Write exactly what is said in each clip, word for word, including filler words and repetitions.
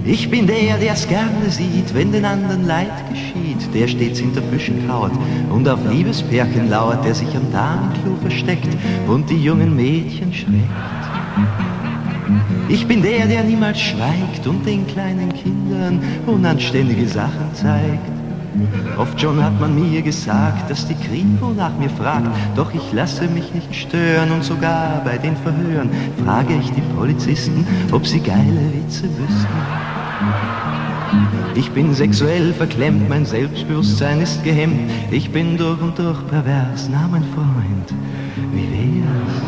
Ich bin der, der's gerne sieht, wenn den anderen Leid geschieht, der stets hinter Büschen kauert und auf Liebespärchen lauert, der sich am Damenklo versteckt und die jungen Mädchen schreckt. Ich bin der, der niemals schweigt und den kleinen Kindern unanständige Sachen zeigt. Oft schon hat man mir gesagt, dass die Kripo nach mir fragt, doch ich lasse mich nicht stören und sogar bei den Verhören frage ich die Polizisten, ob sie geile Witze wüssten. Ich bin sexuell verklemmt, mein Selbstbewusstsein ist gehemmt, ich bin durch und durch pervers, na mein Freund, wie wär's?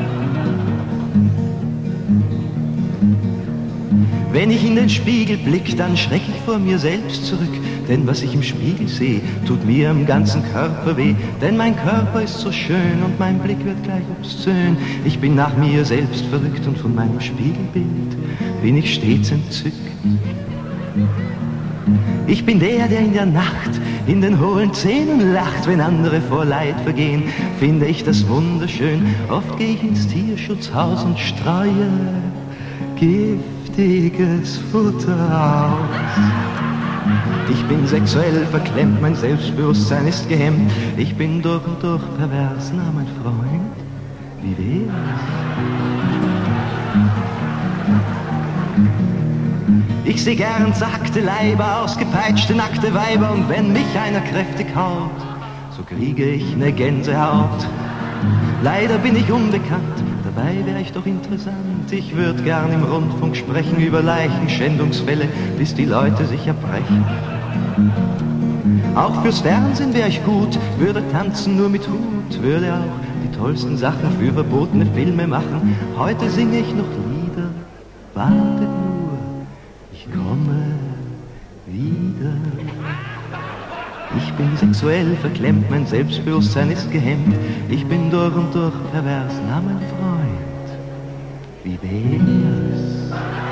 Wenn ich in den Spiegel blick, dann schreck ich vor mir selbst zurück, denn was ich im Spiegel sehe, tut mir am ganzen Körper weh, denn mein Körper ist so schön und mein Blick wird gleich obszön. Ich bin nach mir selbst verrückt und von meinem Spiegelbild bin ich stets entzückt. Ich bin der, der in der Nacht in den hohlen Zähnen lacht, wenn andere vor Leid vergehen, finde ich das wunderschön. Oft gehe ich ins Tierschutzhaus und streue giftiges Futter aus. Ich bin sexuell verklemmt, mein Selbstbewusstsein ist gehemmt, ich bin durch und durch pervers, na mein Freund, wie wär's? Ich seh gern zackte Leiber, ausgepeitschte nackte Weiber, und wenn mich einer kräftig haut, so kriege ich ne Gänsehaut. Leider bin ich unbekannt, dabei wäre ich doch interessant. Ich würde gern im Rundfunk sprechen über Leichenschändungsfälle, bis die Leute sich erbrechen. Auch fürs Fernsehen wäre ich gut, würde tanzen nur mit Hut, würde auch die tollsten Sachen für verbotene Filme machen. Heute singe ich noch Lieder, wartet nur, ich komme wieder. Ich bin sexuell verklemmt, mein Selbstbewusstsein ist gehemmt, ich bin durch und durch pervers, na mein Freund, wie wär's?